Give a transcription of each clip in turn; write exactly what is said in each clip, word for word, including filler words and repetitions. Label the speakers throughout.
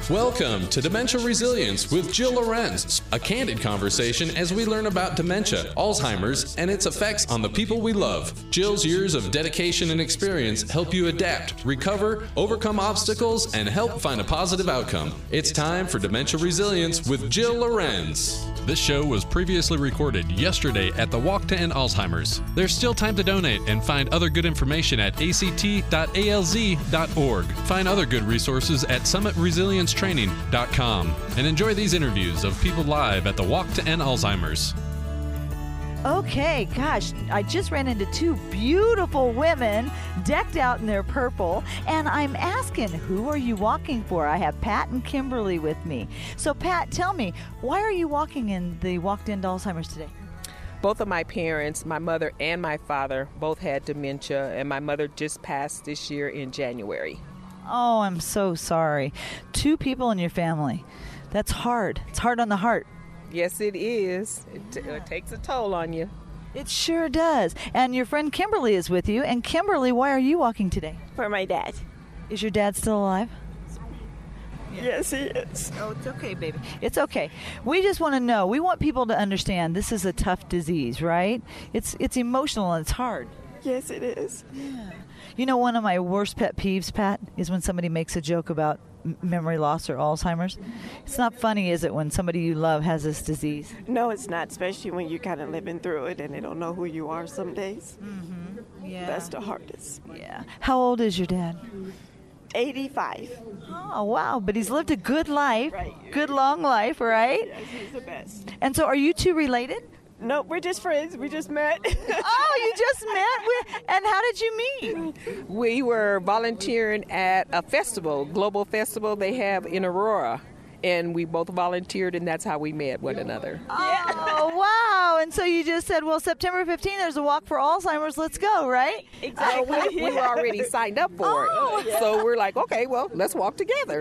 Speaker 1: Welcome to Dementia Resilience with Jill Lorenz, a candid conversation as we learn about dementia, Alzheimer's, and its effects on the people we love. Jill's years of dedication and experience help you adapt, recover, overcome obstacles, and help find a positive outcome. It's time for Dementia Resilience with Jill Lorenz.
Speaker 2: This show was previously recorded yesterday at the Walk to End Alzheimer's. There's still time to donate and find other good information at a c t dot a l z dot org. Find other good resources at summit resilience training dot com. And enjoy these interviews of people live at the Walk to End Alzheimer's.
Speaker 3: Okay, gosh, I just ran into two beautiful women decked out in their purple, and I'm asking, who are you walking for? I have Pat and Kimberly with me. So, Pat, tell me, why are you walking in the Walk to End Alzheimer's today?
Speaker 4: Both of my parents, my mother and my father, both had dementia, and my mother just passed this year in January.
Speaker 3: Oh, I'm so sorry. Two people in your family. That's hard. It's hard on the heart.
Speaker 4: Yes, it is. It, t- it takes a toll on you.
Speaker 3: It sure does. And your friend Kimberly is with you. And Kimberly, why are you walking today?
Speaker 5: For my dad.
Speaker 3: Is your dad still alive?
Speaker 5: Yes, he is.
Speaker 3: Oh, it's okay, baby. It's okay. We just want to know. We want people to understand this is a tough disease, right? It's it's emotional and it's hard.
Speaker 5: Yes, it is.
Speaker 3: Yeah. You know, one of my worst pet peeves, Pat, is when somebody makes a joke about m- memory loss or Alzheimer's. It's not funny, is it, when somebody you love has this disease?
Speaker 5: No, it's not, especially when you're kind of living through it and they don't know who you are some days.
Speaker 3: Mm-hmm. Yeah.
Speaker 5: That's the hardest.
Speaker 3: Yeah. How old is your dad?
Speaker 5: eighty-five.
Speaker 3: Oh, wow. But he's lived a good life.
Speaker 5: Right.
Speaker 3: Good, long life, right?
Speaker 5: Yes, he's the best.
Speaker 3: And so are you two related?
Speaker 5: No, we're just friends. We just met.
Speaker 3: Oh, you just met? With, and how did you meet?
Speaker 4: We were volunteering at a festival, global festival they have in Aurora, and we both volunteered, and that's how we met one another.
Speaker 3: Oh, wow. And so you just said, well, September fifteenth, there's a walk for Alzheimer's. Let's go, right?
Speaker 4: Uh, we, we were already signed up for
Speaker 3: Oh,
Speaker 4: it, so we're like, okay, well, let's walk together.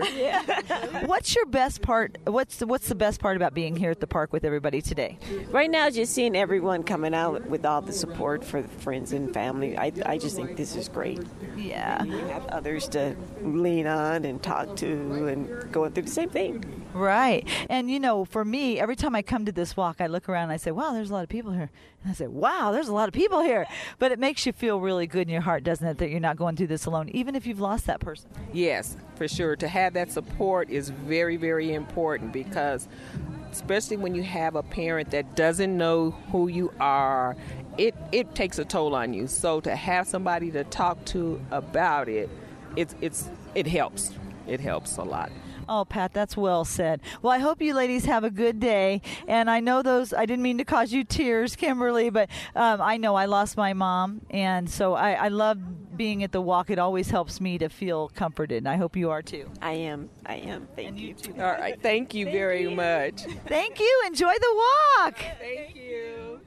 Speaker 3: What's your best part? What's the, what's the best part about being here at the park with everybody today?
Speaker 5: Right now, just seeing everyone coming out with all the support for the friends and family, I, I just think this is great.
Speaker 3: Yeah.
Speaker 5: You have others to lean on and talk to and going through the same thing.
Speaker 3: Right. And, you know, for me, every time I come to this walk, I look around and I say, wow, there's a lot of people here. And I say, wow, there's a lot of people here. But it makes you feel really good in your heart, doesn't it, that you're not going through this alone, even if you've lost that person.
Speaker 4: Yes, for sure. To have that support is very, very important because especially when you have a parent that doesn't know who you are, it, it takes a toll on you. So to have somebody to talk to about it, it's it's it helps. It helps a lot.
Speaker 3: Oh, Pat, that's well said. Well, I hope you ladies have a good day. And I know those, I didn't mean to cause you tears, Kimberly, but um, I know I lost my mom. And so I, I love being at the walk. It always helps me to feel comforted. And I hope you are too.
Speaker 5: I am. I am. Thank
Speaker 3: And
Speaker 5: you.
Speaker 3: you too.
Speaker 4: All right. Thank you very much.
Speaker 3: Thank you. Enjoy the walk.
Speaker 4: Thank you.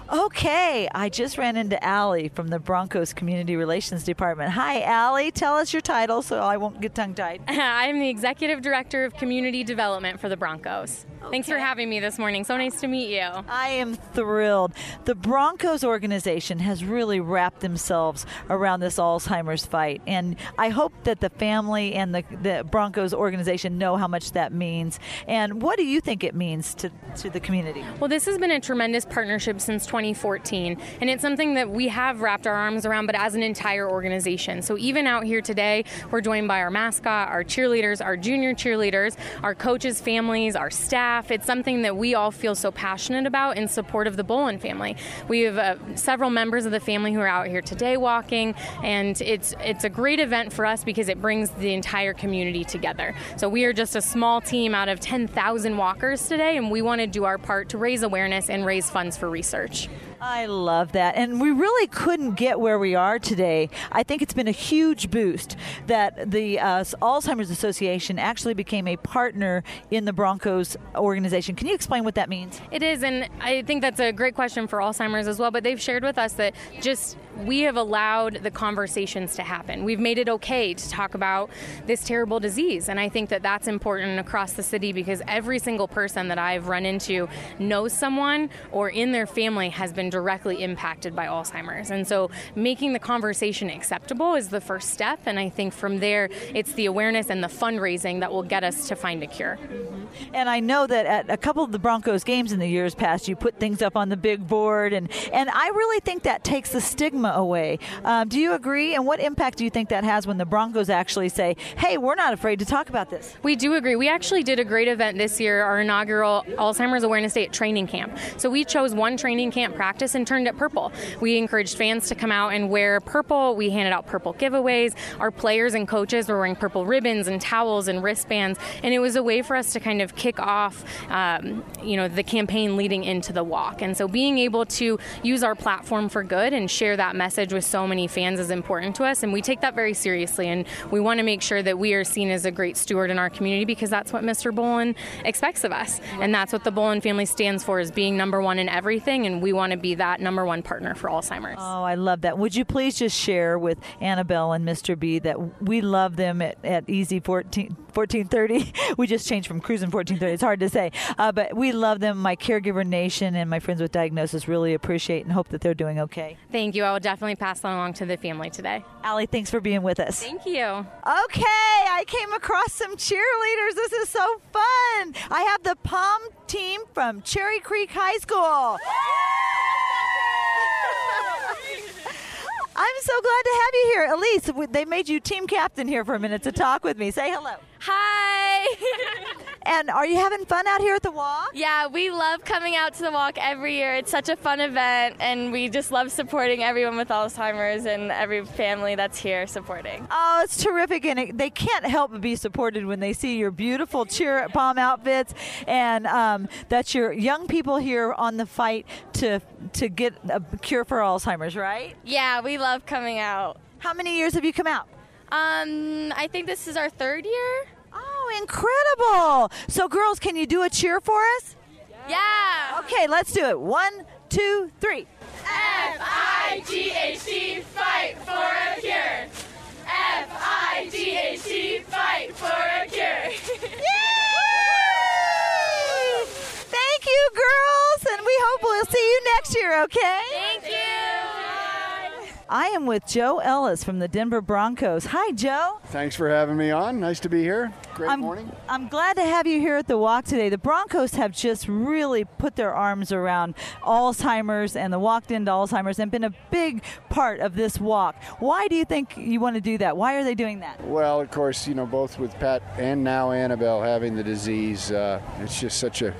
Speaker 3: Okay, I just ran into Allie from the Broncos Community Relations Department. Hi, Allie. Tell us your title so I won't get tongue-tied.
Speaker 6: I'm the Executive Director of Community Development for the Broncos. Thanks for having me this morning. So nice to meet you.
Speaker 3: I am thrilled. The Broncos organization has really wrapped themselves around this Alzheimer's fight, and I hope that the family and the, the Broncos organization know how much that means. And what do you think it means to, to the community?
Speaker 6: Well, this has been a tremendous partnership since twenty fourteen, and it's something that we have wrapped our arms around, but as an entire organization. So even out here today, we're joined by our mascot, our cheerleaders, our junior cheerleaders, our coaches' families, our staff. It's something that we all feel so passionate about in support of the Bolin family. We have uh, several members of the family who are out here today walking, and it's it's a great event for us because it brings the entire community together. So we are just a small team out of ten thousand walkers today, and we want to do our part to raise awareness and raise funds for research.
Speaker 3: I love that. And we really couldn't get where we are today. I think it's been a huge boost that the uh, Alzheimer's Association actually became a partner in the Broncos organization. Can you explain what that means?
Speaker 6: It is, and I think that's a great question for Alzheimer's as well, but they've shared with us that just we have allowed the conversations to happen. We've made it okay to talk about this terrible disease. And I think that that's important across the city because every single person that I've run into knows someone or in their family has been directly impacted by Alzheimer's. And so making the conversation acceptable is the first step. And I think from there, it's the awareness and the fundraising that will get us to find a cure.
Speaker 3: Mm-hmm. And I know that at a couple of the Broncos games in the years past, you put things up on the big board. And, and I really think that takes the stigma away. Um, do you agree? And what impact do you think that has when the Broncos actually say, hey, we're not afraid to talk about this?
Speaker 6: We do agree. We actually did a great event this year, our inaugural Alzheimer's Awareness Day at training camp. So we chose one training camp practice and turned it purple. We encouraged fans to come out and wear purple. We handed out purple giveaways. Our players and coaches were wearing purple ribbons and towels and wristbands. And it was a way for us to kind of kick off, um, you know, the campaign leading into the walk. And so being able to use our platform for good and share that message with so many fans is important to us. And we take that very seriously. And we want to make sure that we are seen as a great steward in our community because that's what Mister Bolin expects of us. And that's what the Bolin family stands for, is being number one in everything. And we want to be that number one partner for Alzheimer's.
Speaker 3: Oh, I love that. Would you please just share with Annabelle and Mister B that we love them at, at Easy fourteen thirty. We just changed from Cruising fourteen thirty. It's hard to say. Uh, but we love them. My Caregiver Nation and my friends with Diagnosis really appreciate and hope that they're doing okay.
Speaker 6: Thank you. I will definitely pass that along to the family today.
Speaker 3: Allie, thanks for being with us.
Speaker 6: Thank you.
Speaker 3: Okay, I came across some cheerleaders. This is so fun. I have the Palm team from Cherry Creek High School. I'm so glad to have you here. Elise, they made you team captain here for a minute to talk with me. Say hello.
Speaker 7: Hi.
Speaker 3: And are you having fun out here at the walk?
Speaker 7: Yeah, we love coming out to the walk every year. It's such a fun event, and we just love supporting everyone with Alzheimer's and every family that's here supporting.
Speaker 3: Oh, it's terrific, and it, they can't help but be supported when they see your beautiful cheer palm outfits, and um, that your young people here on the fight to to get a cure for Alzheimer's, right?
Speaker 7: Yeah, we love coming out.
Speaker 3: How many years have you come out?
Speaker 7: Um, I think this is our third year.
Speaker 3: Oh, incredible. So, girls, can you do a cheer for us?
Speaker 7: Yeah.
Speaker 3: Okay, let's do it. One, two, three.
Speaker 8: F I G H T, fight for a cure. F I G H T, fight for a cure.
Speaker 3: Yay! Thank you, girls, and we hope we'll see you next year, okay?
Speaker 7: Thank you.
Speaker 3: I am with Joe Ellis from the Denver Broncos. Hi, Joe.
Speaker 9: Thanks for having me on. Nice to be here. Great
Speaker 3: I'm,
Speaker 9: morning.
Speaker 3: I'm glad to have you here at the walk today. The Broncos have just really put their arms around Alzheimer's and the walk into Alzheimer's and been a big part of this walk. Why do you think you want to do that? Why are they doing that?
Speaker 9: Well, of course, you know, both with Pat and now Annabelle having the disease, uh, it's just such a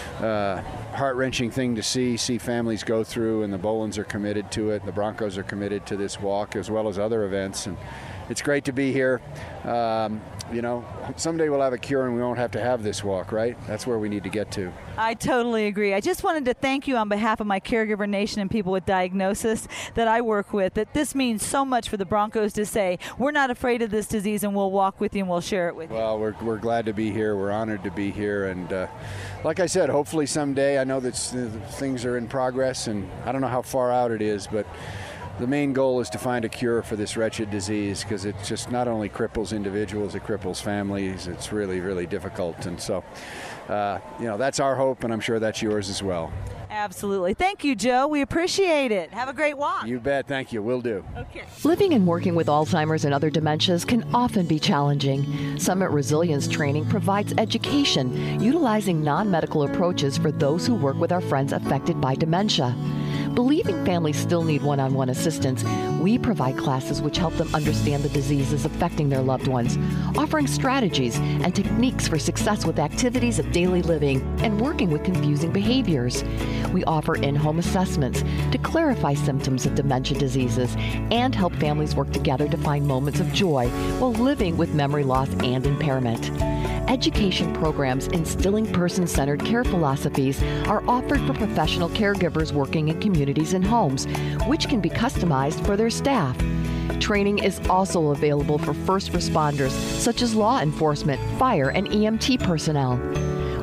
Speaker 9: uh, heart-wrenching thing to see, see families go through, and the Bolins are committed to it. The Broncos are committed to this walk as well as other events, and it's great to be here. Um, you know, someday we'll have a cure and we won't have to have this walk, right? That's where we need to get to.
Speaker 3: I totally agree. I just wanted to thank you on behalf of my Caregiver Nation and people with Diagnosis that I work with, that this means so much for the Broncos to say, we're not afraid of this disease and we'll walk with you and we'll share it with you.
Speaker 9: Well, we're, we're glad to be here. We're honored to be here. And uh, like I said, hopefully someday, I know that things are in progress and I don't know how far out it is, but the main goal is to find a cure for this wretched disease, because it just not only cripples individuals, it cripples families. It's really, really difficult. And so, uh, you know, that's our hope, and I'm sure that's yours as well.
Speaker 3: Absolutely. Thank you, Joe. We appreciate it. Have a great walk.
Speaker 9: You bet. Thank you. Will do.
Speaker 3: Okay.
Speaker 10: Living and working with Alzheimer's and other dementias can often be challenging. Summit Resilience Training provides education utilizing non-medical approaches for those who work with our friends affected by dementia. Believing families still need one-on-one assistance, we provide classes which help them understand the diseases affecting their loved ones, offering strategies and techniques for success with activities of daily living and working with confusing behaviors. We offer in-home assessments to clarify symptoms of dementia diseases and help families work together to find moments of joy while living with memory loss and impairment. Education programs instilling person-centered care philosophies are offered for professional caregivers working in communities and homes, which can be customized for their staff. Training is also available for first responders, such as law enforcement, fire, and E M T personnel.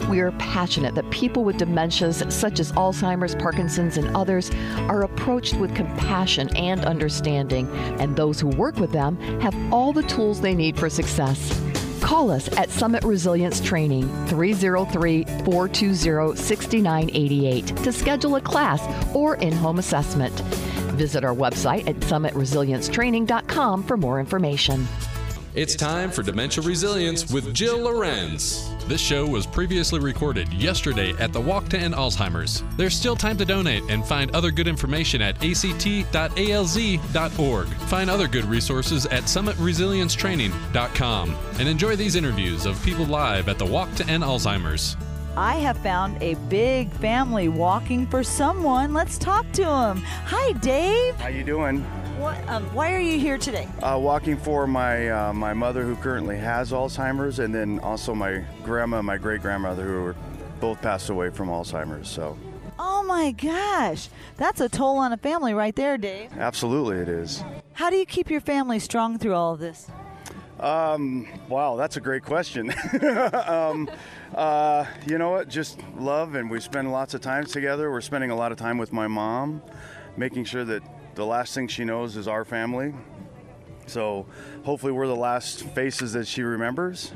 Speaker 10: We are passionate that people with dementias such as Alzheimer's, Parkinson's, and others are approached with compassion and understanding, and those who work with them have all the tools they need for success. Call us at Summit Resilience Training, three oh three, four two zero, six nine eight eight, to schedule a class or in-home assessment. Visit our website at summit resilience training dot com for more information.
Speaker 1: It's time for Dementia Resilience with Jill Lorenz.
Speaker 2: This show was previously recorded yesterday at the Walk to End Alzheimer's. There's still time to donate and find other good information at a c t dot a l z dot org. Find other good resources at summit resilience training dot com. And enjoy these interviews of people live at the Walk to End Alzheimer's.
Speaker 3: I have found a big family walking for someone. Let's talk to him. Hi, Dave.
Speaker 11: How you doing?
Speaker 3: What, um, why are you here today?
Speaker 11: Uh, walking for my uh, my mother, who currently has Alzheimer's, and then also my grandma and my great-grandmother, who were both passed away from Alzheimer's. So.
Speaker 3: Oh my gosh, that's a toll on a family right there, Dave.
Speaker 11: Absolutely, it is.
Speaker 3: How do you keep your family strong through all of this?
Speaker 11: Um, wow, that's a great question. um, uh, you know what? Just love, and we spend lots of time together. We're spending a lot of time with my mom, making sure that the last thing she knows is our family. So hopefully we're the last faces that she remembers.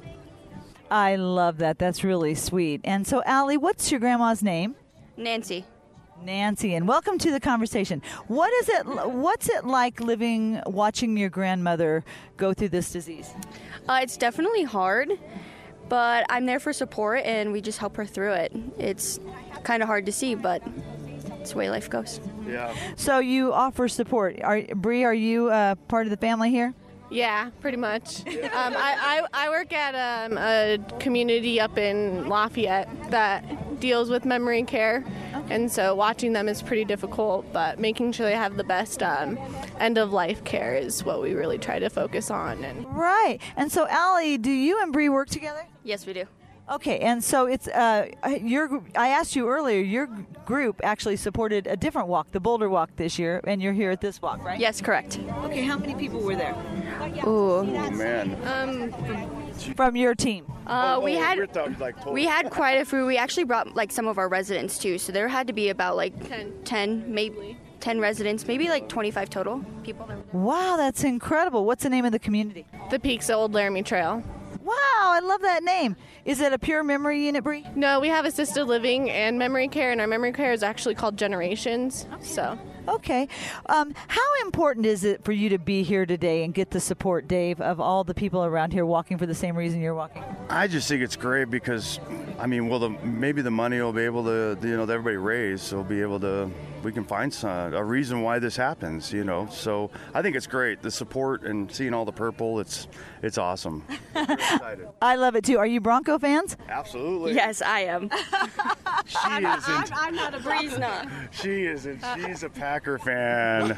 Speaker 3: I love that. That's really sweet. And so, Allie, what's your grandma's name?
Speaker 12: Nancy.
Speaker 3: Nancy, and welcome to the conversation. What is it? What's it like living, watching your grandmother go through this disease?
Speaker 12: Uh, it's definitely hard, but I'm there for support, and we just help her through it. It's kind of hard to see, but it's the way life goes.
Speaker 11: Yeah.
Speaker 3: So you offer support. Are, Bree, are you uh, part of the family here?
Speaker 13: Yeah, pretty much. um, I, I, I work at um, a community up in Lafayette that deals with memory care, okay. And so watching them is pretty difficult, but making sure they have the best um, end-of-life care is what we really try to focus on. And
Speaker 3: Right. And so, Allie, do you and Bree work together?
Speaker 12: Yes, we do.
Speaker 3: Okay, and so it's uh, your. I asked you earlier. Your group actually supported a different walk, the Boulder Walk, this year, and you're here at this walk, right?
Speaker 12: Yes, correct.
Speaker 3: Okay, how many people were there?
Speaker 12: Ooh,
Speaker 11: oh man.
Speaker 12: Um,
Speaker 3: from your team.
Speaker 12: Uh,
Speaker 11: oh,
Speaker 12: we
Speaker 11: oh,
Speaker 12: had
Speaker 11: like
Speaker 12: we had quite a few. We actually brought like some of our residents too, so there had to be about like ten, ten maybe ten residents, maybe like twenty-five total people.
Speaker 3: Wow, that's incredible. What's the name of the community?
Speaker 13: The Peaks of Old Laramie Trail.
Speaker 3: Wow, I love that name. Is it a pure memory unit, Bree?
Speaker 13: No, we have assisted living and memory care, and our memory care is actually called Generations. Okay. So.
Speaker 3: Okay. Um, how important is it for you to be here today and get the support, Dave, of all the people around here walking for the same reason you're walking?
Speaker 11: I just think it's great because, I mean, well, the, maybe the money will be able to, you know, that everybody raise, so we'll be able to, we can find some, a reason why this happens, you know. So I think it's great. The support and seeing all the purple, it's it's awesome. I'm very excited.
Speaker 3: I love it, too. Are you Bronco fans?
Speaker 11: Absolutely.
Speaker 12: Yes, I am.
Speaker 11: She
Speaker 12: I'm,
Speaker 11: isn't.
Speaker 12: I'm, I'm not a Breeze not.
Speaker 11: She isn't. She's a Packer fan.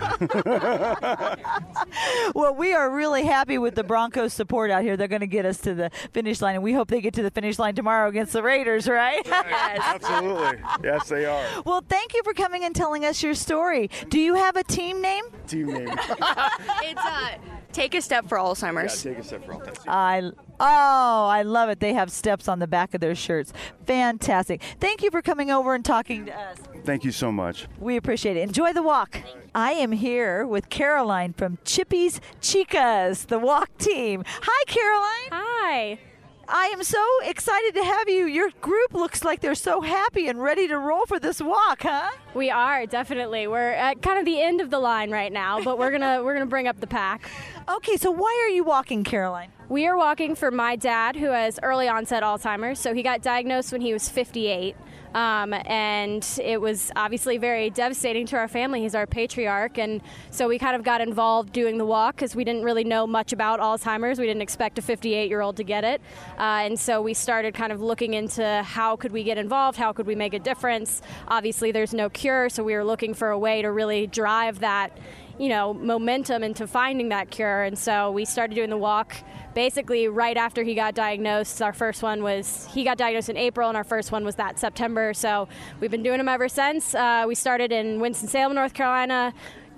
Speaker 3: Well, we are really happy with the Broncos support out here. They're going to get us to the finish line, and we hope they get to the finish line tomorrow against the Raiders, right?
Speaker 11: Yes. Absolutely. Yes, they are.
Speaker 3: Well, thank you for coming and telling us your story. Do you have a team name?
Speaker 11: Team name.
Speaker 12: It's uh, Take a Step for Alzheimer's.
Speaker 11: Yeah, take a step for Alzheimer's.
Speaker 3: I oh, I love it. They have steps on the back of their shirts. Fantastic. Thank you for coming over and talking to us.
Speaker 11: Thank you so much.
Speaker 3: We appreciate it. Enjoy the walk. I am here with Caroline from Chippy's Chicas, the walk team. Hi, Caroline.
Speaker 14: Hi.
Speaker 3: I am so excited to have you. Your group looks like they're so happy and ready to roll for this walk, huh?
Speaker 14: We are, definitely. We're at kind of the end of the line right now, but we're gonna we're gonna bring up the pack.
Speaker 3: Okay, so why are you walking, Caroline?
Speaker 14: We are walking for my dad, who has early onset Alzheimer's. So he got diagnosed when he was fifty-eight. Um, and it was obviously very devastating to our family. He's our patriarch, and so we kind of got involved doing the walk because we didn't really know much about Alzheimer's. We didn't expect a fifty-eight-year-old to get it, uh, and so we started kind of looking into how could we get involved, how could we make a difference. Obviously, there's no cure, so we were looking for a way to really drive that, you know, momentum into finding that cure, and so we started doing the walk basically right after he got diagnosed. Our first one was, he got diagnosed in April, and our first one was that September, so we've been doing them ever since. Uh, we started in Winston-Salem, North Carolina,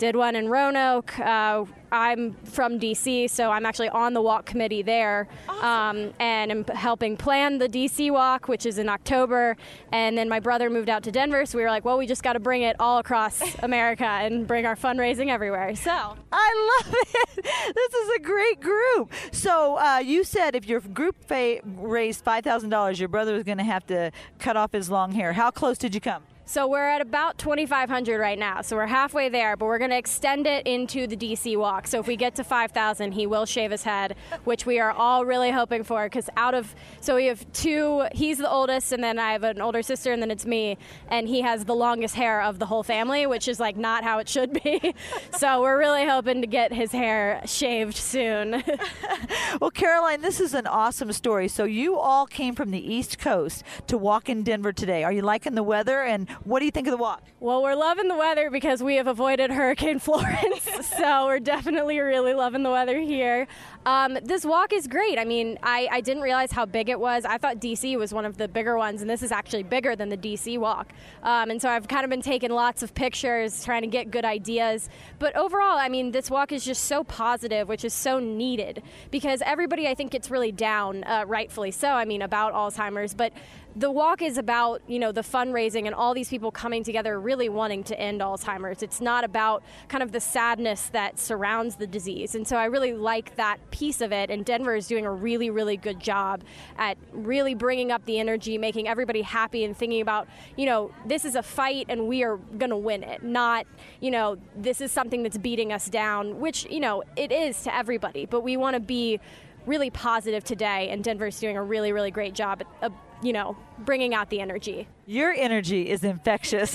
Speaker 14: did one in Roanoke. Uh, I'm from D C, so I'm actually on the walk committee there, um, and I'm helping plan the D C walk, which is in October. And then my brother moved out to Denver, so we were like, well, we just got to bring it all across America and bring our fundraising everywhere. So
Speaker 3: I love it. This is a great group. So uh, you said if your group fa- raised five thousand dollars, your brother was going to have to cut off his long hair. How close did you come?
Speaker 14: So we're at about twenty-five hundred right now. So we're halfway there, but we're going to extend it into the D C walk. So if we get to five thousand, he will shave his head, which we are all really hoping for, because out of, so we have two, he's the oldest, and then I have an older sister, and then it's me, and he has the longest hair of the whole family, which is like not how it should be. So we're really hoping to get his hair shaved soon.
Speaker 3: Well, Caroline, this is an awesome story. So you all came from the East Coast to walk in Denver today. Are you liking the weather, and what do you think of the walk?
Speaker 14: Well, we're loving the weather because we have avoided Hurricane Florence, so we're definitely really loving the weather here. Um, this walk is great. I mean, I, I didn't realize how big it was. I thought D C was one of the bigger ones, and this is actually bigger than the D C walk. Um, and so I've kind of been taking lots of pictures, trying to get good ideas. But overall, I mean, this walk is just so positive, which is so needed, because everybody, I think, gets really down, uh, rightfully so, I mean, about Alzheimer's. But the walk is about, you know, the fundraising and all these people coming together really wanting to end Alzheimer's. It's not about kind of the sadness that surrounds the disease. And so I really like that piece of it. And Denver is doing a really, really good job at really bringing up the energy, making everybody happy, and thinking about, you know, this is a fight and we are going to win it. Not, you know, this is something that's beating us down, which, you know, it is to everybody. But we want to be really positive today. And Denver's doing a really, really great job at, uh, you know, bringing out the energy.
Speaker 3: Your energy is infectious.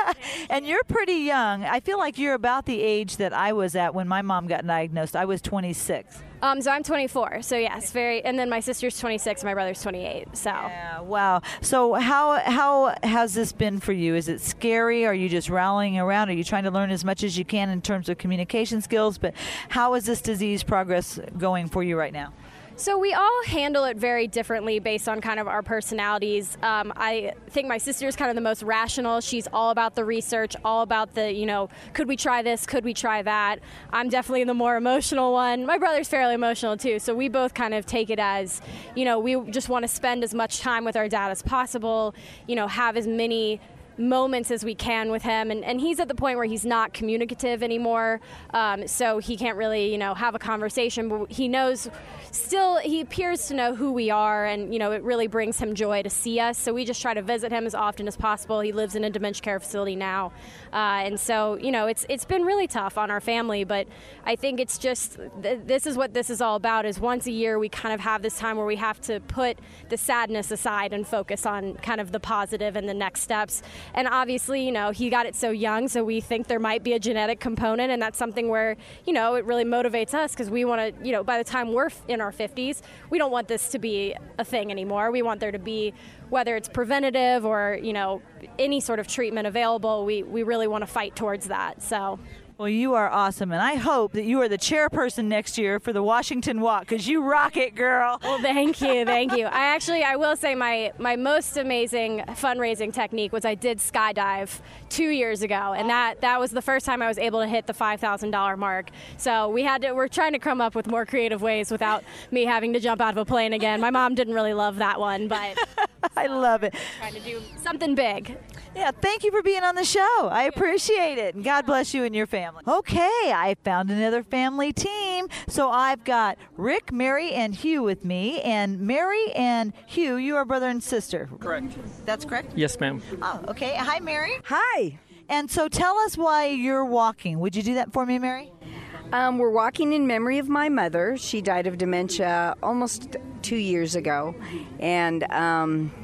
Speaker 3: And you're pretty young. I feel like you're about the age that I was at when my mom got diagnosed. I was twenty-six.
Speaker 14: Um, so I'm twenty-four. So yes, very. And then my sister's twenty-six. My brother's twenty-eight. So
Speaker 3: yeah, wow. So how how has this been for you? Is it scary? Are you just rallying around? Are you trying to learn as much as you can in terms of communication skills? But how is this disease progress going for you right now?
Speaker 14: So we all handle it very differently based on kind of our personalities. Um, I think my sister is kind of the most rational. She's all about the research, all about the, you know, could we try this? Could we try that? I'm definitely the more emotional one. My brother's fairly emotional too. So we both kind of take it as, you know, we just want to spend as much time with our dad as possible, you know, have as many moments as we can with him, and, and he's at the point where he's not communicative anymore, um, so he can't really, you know, have a conversation, but he knows, still he appears to know who we are, and, you know, it really brings him joy to see us, so we just try to visit him as often as possible. He lives in a dementia care facility now, uh, and so, you know, it's it's been really tough on our family, but I think it's just, th- this is what this is all about, is once a year we kind of have this time where we have to put the sadness aside and focus on kind of the positive and the next steps. And obviously, you know, he got it so young, so we think there might be a genetic component, and that's something where, you know, it really motivates us, because we want to, you know, by the time we're in our fifties, we don't want this to be a thing anymore. We want there to be, whether it's preventative or, you know, any sort of treatment available, we, we really want to fight towards that. So.
Speaker 3: Well, you are awesome, and I hope that you are the chairperson next year for the Washington Walk, because you rock it, girl.
Speaker 14: Well, thank you, thank you. I actually, I will say my, my most amazing fundraising technique was I did skydive two years ago, and that, that was the first time I was able to hit the five thousand dollars mark. So we had to, we're trying to come up with more creative ways without me having to jump out of a plane again. My mom didn't really love that one, but
Speaker 3: I love it.
Speaker 14: Trying to do something big.
Speaker 3: Yeah, thank you for being on the show. I appreciate it. And God bless you and your family. Okay, I found another family team. So I've got Rick, Mary, and Hugh with me. And Mary and Hugh, you are brother and sister.
Speaker 15: Correct.
Speaker 3: That's correct?
Speaker 15: Yes, ma'am.
Speaker 3: Oh, okay. Hi, Mary.
Speaker 16: Hi.
Speaker 3: And so tell us why you're walking. Would you do that for me, Mary?
Speaker 16: Um, we're walking in memory of my mother. She died of dementia almost two years ago. And um,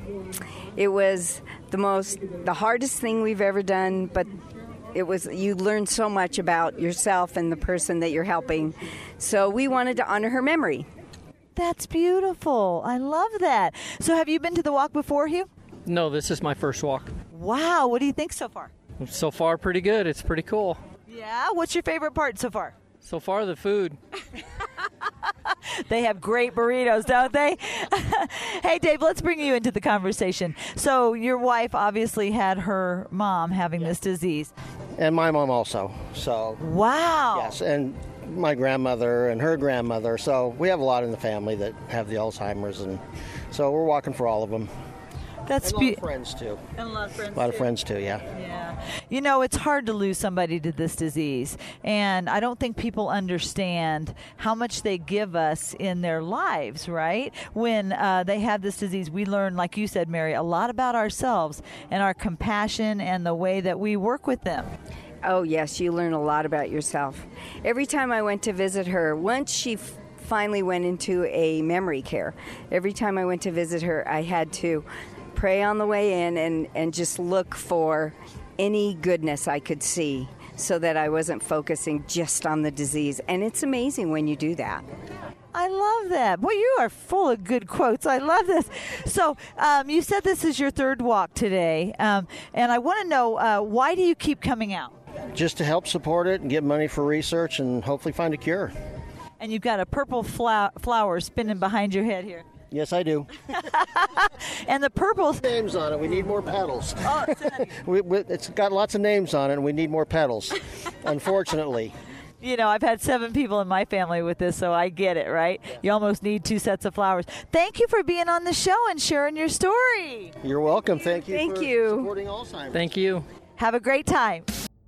Speaker 16: it was the most, the hardest thing we've ever done, but it was, you learn so much about yourself and the person that you're helping. So we wanted to honor her memory.
Speaker 3: That's beautiful. I love that. So have you been to the walk before, Hugh?
Speaker 15: No, this is my first walk.
Speaker 3: Wow. What do you think so far?
Speaker 15: So far, pretty good. It's pretty cool.
Speaker 3: Yeah? What's your favorite part so far?
Speaker 15: So far, the food.
Speaker 3: They have great burritos, don't they? Hey, Dave, let's bring you into the conversation. So your wife obviously had her mom having this disease.
Speaker 17: and my mom also. So
Speaker 3: wow.
Speaker 17: Yes, and my grandmother and her grandmother. So we have a lot in the family that have the Alzheimer's, and so we're walking for all of them.
Speaker 3: That's
Speaker 17: and a lot
Speaker 3: be-
Speaker 17: of friends too.
Speaker 3: And a lot of friends.
Speaker 17: A lot
Speaker 3: too.
Speaker 17: of friends too. Yeah.
Speaker 3: Yeah. You know, it's hard to lose somebody to this disease, and I don't think people understand how much they give us in their lives, right? When uh, they have this disease, we learn, like you said, Mary, a lot about ourselves and our compassion and the way that we work with them.
Speaker 16: Oh, yes, you learn a lot about yourself. Every time I went to visit her, once she f- finally went into a memory care, every time I went to visit her, I had to pray on the way in and, and just look for any goodness I could see so that I wasn't focusing just on the disease. And it's amazing when you do that.
Speaker 3: I love that. Boy, you are full of good quotes. I love this. So um, you said this is your third walk today, um, and I want to know, uh, why do you keep coming out?
Speaker 17: Just to help support it and get money for research and hopefully find a cure.
Speaker 3: And you've got a purple fla- flower spinning behind your head here.
Speaker 17: Yes, I do.
Speaker 3: And the purple
Speaker 17: names on it. We need more petals.
Speaker 3: Oh,
Speaker 17: we, we, it's got lots of names on it, and we need more petals. Unfortunately.
Speaker 3: You know, I've had seven people in my family with this, so I get it, right? You almost need two sets of flowers. Thank you for being on the show and sharing your story.
Speaker 17: You're welcome. Thank you.
Speaker 3: Thank
Speaker 17: for
Speaker 3: you.
Speaker 17: supporting Alzheimer's.
Speaker 15: Thank you.
Speaker 3: Have a great time.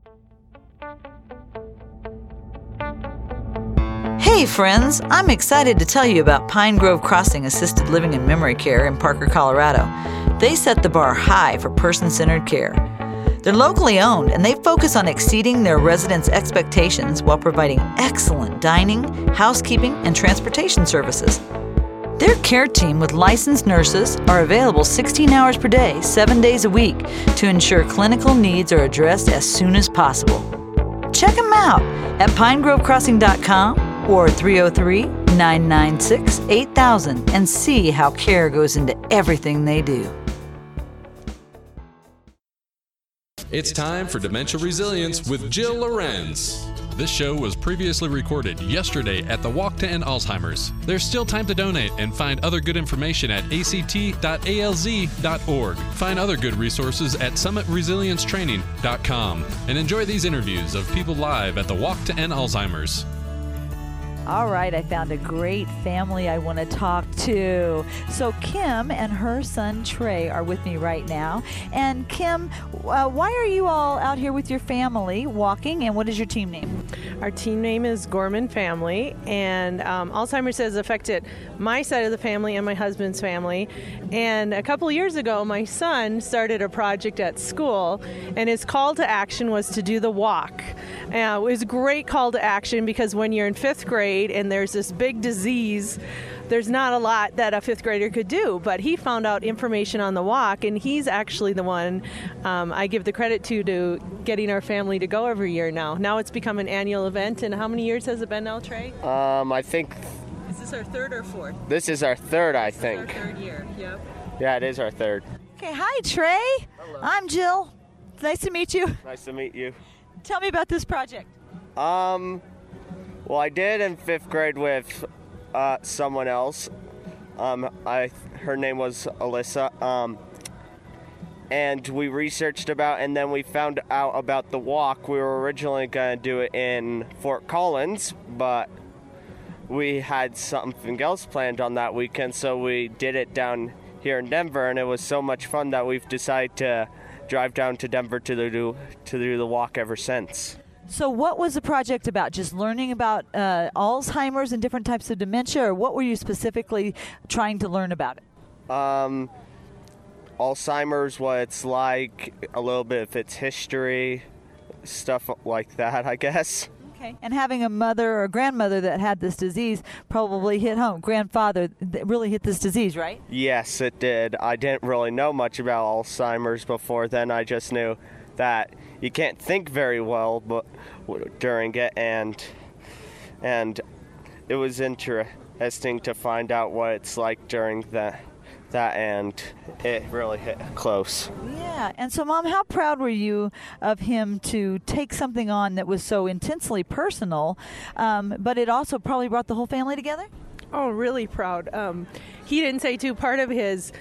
Speaker 3: Hey friends, I'm excited to tell you about Pine Grove Crossing Assisted Living and Memory Care in Parker, Colorado. They set the bar high for person-centered care. They're locally owned, and they focus on exceeding their residents' expectations while providing excellent dining, housekeeping, and transportation services. Their care team with licensed nurses are available sixteen hours per day, seven days a week, to ensure clinical needs are addressed as soon as possible. Check them out at pine grove crossing dot com or three oh three, nine nine six, eight thousand and see how care goes into everything they do.
Speaker 1: It's time for Dementia Resilience with Jill Lorenz.
Speaker 2: This show was previously recorded yesterday at the Walk to End Alzheimer's. There's still time to donate and find other good information at a c t dot a l z dot org. Find other good resources at summit resilience training dot com. And enjoy these interviews of people live at the Walk to End Alzheimer's.
Speaker 3: All right, I found a great family I want to talk to. So Kim and her son Trey are with me right now. And Kim, uh, why are you all out here with your family walking, and what is your team name?
Speaker 18: Our team name is Gorman Family, and um, Alzheimer's has affected my side of the family and my husband's family. And a couple years ago, my son started a project at school, and his call to action was to do the walk. Uh, it was a great call to action because when you're in fifth grade and there's this big disease, there's not a lot that a fifth grader could do. But he found out information on the walk, and he's actually the one um, I give the credit to to getting our family to go every year now. Now it's become an annual event. And how many years has it been now, Trey?
Speaker 19: Um, I think
Speaker 18: Is this our third or fourth?
Speaker 19: this is our third, I
Speaker 18: This
Speaker 19: think.
Speaker 18: is our third year, yep.
Speaker 19: Yeah, it is our third.
Speaker 3: Okay, hi Trey. I'm Jill. It's nice to meet you.
Speaker 19: Nice to meet you.
Speaker 3: Tell me about this project.
Speaker 19: Um, well, I did in fifth grade with uh, someone else. Um, I her name was Alyssa. Um, and we researched about, and then we found out about the walk. We were originally going to do it in Fort Collins, but we had something else planned on that weekend, so we did it down here in Denver, and it was so much fun that we've decided to drive down to Denver to do to do the walk ever since.
Speaker 3: So what was the project about? Just learning about uh, Alzheimer's and different types of dementia, or what were you specifically trying to learn about it?
Speaker 19: Um, Alzheimer's, what it's like, a little bit of its history, stuff like that, I guess.
Speaker 3: Okay. And having a mother or a grandmother that had this disease probably hit home. Grandfather that really hit this disease, right?
Speaker 19: Yes, it did. I didn't really know much about Alzheimer's before then. I just knew that you can't think very well but during it, and and it was interesting to find out what it's like during that that and it really hit close.
Speaker 3: Yeah. And so, Mom, how proud were you of him to take something on that was so intensely personal, um, but it also probably brought the whole family together?
Speaker 18: Oh, really proud. Um, he didn't say too. Part of his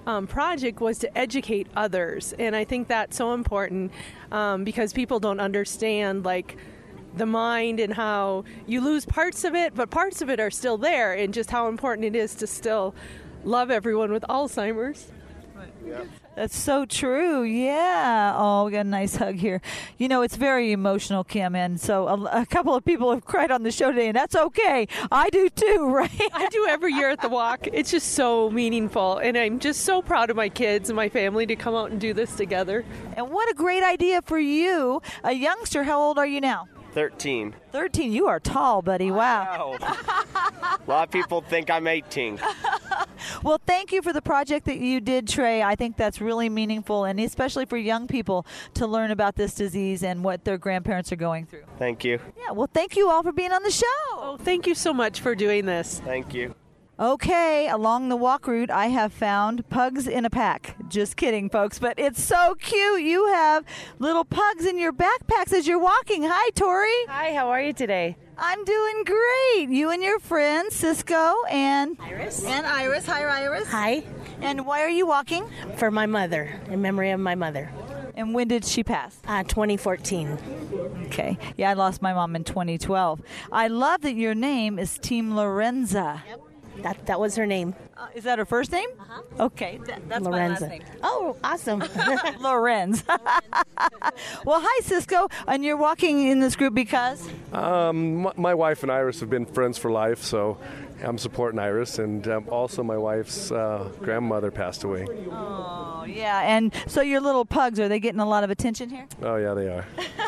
Speaker 18: um, project was to educate others. And I think that's so important um, because people don't understand, like, the mind and how you lose parts of it, but parts of it are still there, and just how important it is to still love everyone with Alzheimer's.
Speaker 9: Yeah.
Speaker 3: That's so true. Yeah. Oh, we got a nice hug here. You know, it's very emotional, Kim, and so a, a couple of people have cried on the show today, and that's okay. I do too, right?
Speaker 18: I do every year at the walk. It's just so meaningful, and I'm just so proud of my kids and my family to come out and do this together.
Speaker 3: And what a great idea for you, a youngster. How old are you now?
Speaker 19: thirteen.
Speaker 3: thirteen. You are tall, buddy. Wow.
Speaker 19: wow. A lot of people think I'm eighteen.
Speaker 3: Well, thank you for the project that you did, Trey. I think that's really meaningful, and especially for young people to learn about this disease and what their grandparents are going through.
Speaker 19: Thank you.
Speaker 3: Yeah, well, thank you all for being on the show.
Speaker 18: Oh, thank you so much for doing this.
Speaker 19: Thank you.
Speaker 3: Okay, along the walk route, I have found pugs in a pack. Just kidding, folks, but it's so cute. You have little pugs in your backpacks as you're walking. Hi, Tori.
Speaker 20: Hi, how are you today?
Speaker 3: I'm doing great. You and your friends, Cisco and
Speaker 20: Iris.
Speaker 3: And Iris. Hi, Iris.
Speaker 20: Hi.
Speaker 3: And why are you walking?
Speaker 20: For my mother, in memory of my mother.
Speaker 3: And when did she pass?
Speaker 20: Uh, twenty fourteen.
Speaker 3: Okay. Yeah, I lost my mom in twenty twelve. I love that your name is Team Lorenza.
Speaker 20: Yep. That that was her name.
Speaker 3: Uh, is that her first name?
Speaker 20: Uh-huh.
Speaker 3: Okay, that, that's
Speaker 20: Lorenza.
Speaker 3: my last name.
Speaker 20: Oh, awesome.
Speaker 3: Lorenz. Well, hi, Cisco. And you're walking in this group because?
Speaker 21: Um, m- my wife and Iris have been friends for life, so I'm supporting Iris. And um, also my wife's uh, grandmother passed away.
Speaker 3: Oh, yeah. And so your little pugs, are they getting a lot of attention here?
Speaker 21: Oh, yeah, they are.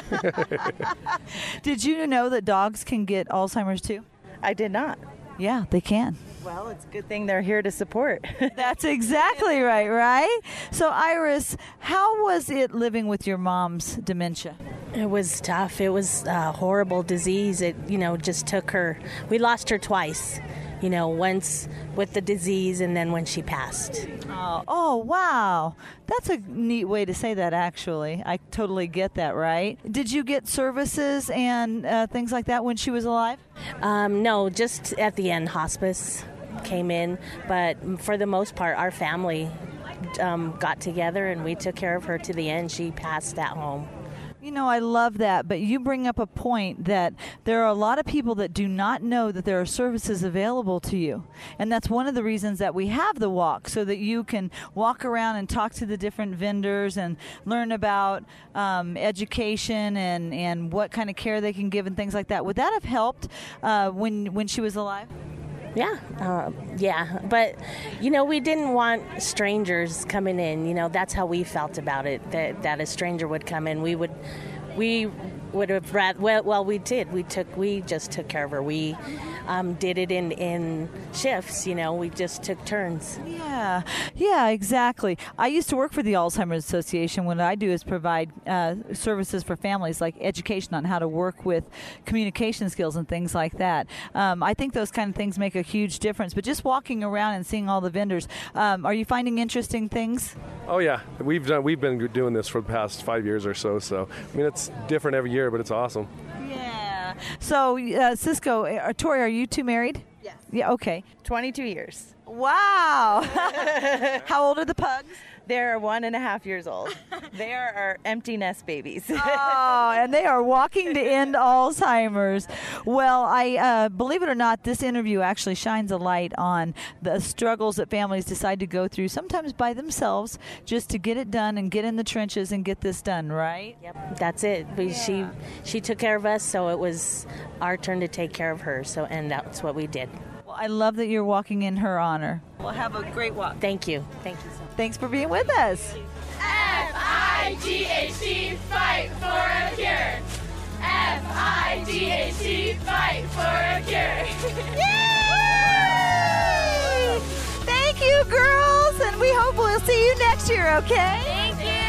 Speaker 3: Did you know that dogs can get Alzheimer's too?
Speaker 20: I did not.
Speaker 3: Yeah, they can.
Speaker 20: Well, it's a good thing they're here to support.
Speaker 3: That's exactly right, right? So, Iris, how was it living with your mom's dementia?
Speaker 20: It was tough. It was a horrible disease. It, you know, just took her. We lost her twice. You know, once with the disease and then when she passed.
Speaker 3: Oh, oh, wow. That's a neat way to say that, actually. I totally get that, right? Did you get services and uh, things like that when she was alive?
Speaker 20: Um, no, just at the end, hospice came in. But for the most part, our family um, got together and we took care of her to the end. She passed at home.
Speaker 3: You know, I love that, but you bring up a point that there are a lot of people that do not know that there are services available to you. And that's one of the reasons that we have the walk, so that you can walk around and talk to the different vendors and learn about um, education and, and what kind of care they can give and things like that. Would that have helped uh, when when she was alive?
Speaker 20: Yeah, uh, yeah, but you know, we didn't want strangers coming in. You know, that's how we felt about it. That that a stranger would come in, we would, we would have rather. Well, well, we did. We took. We just took care of her. We um, did it in in shifts. You know, we just took turns.
Speaker 3: Yeah, yeah, exactly. I used to work for the Alzheimer's Association. What I do is provide uh, services for families, like education on how to work with communication skills and things like that. Um, I think those kind of things make a huge difference. But just walking around and seeing all the vendors, um, are you finding interesting things?
Speaker 21: Oh yeah, we've done. We've been doing this for the past five years or so. So I mean, it's different every year, but it's awesome.
Speaker 3: Yeah. So, uh, Cisco, uh, Tori, are you two married?
Speaker 20: Yes.
Speaker 3: Yeah. Okay.
Speaker 20: twenty-two years.
Speaker 3: Wow. How old are the pugs?
Speaker 20: They're one and a half years old. They are our empty nest babies.
Speaker 3: Oh, and they are walking to end Alzheimer's. Well, I uh, believe it or not, this interview actually shines a light on the struggles that families decide to go through, sometimes by themselves, just to get it done and get in the trenches and get this done, right?
Speaker 20: Yep, that's it. We, yeah. She she took care of us, so it was our turn to take care of her. So, and that's what we did.
Speaker 3: Well, I love that you're walking in her honor. Well, have a great walk.
Speaker 20: Thank you. Thank you so much.
Speaker 3: Thanks for being with us.
Speaker 8: F I G H T, fight for a cure. F I G H T, fight for a cure.
Speaker 3: Yay! Thank you, girls, and we hope we'll see you next year, okay?
Speaker 8: Thank you.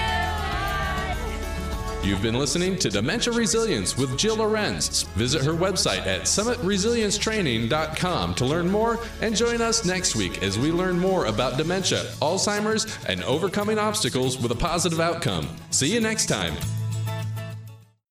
Speaker 1: You've been listening to Dementia Resilience with Jill Lorenz. Visit her website at summit resilience training dot com to learn more, and join us next week as we learn more about dementia, Alzheimer's, and overcoming obstacles with a positive outcome. See you next time.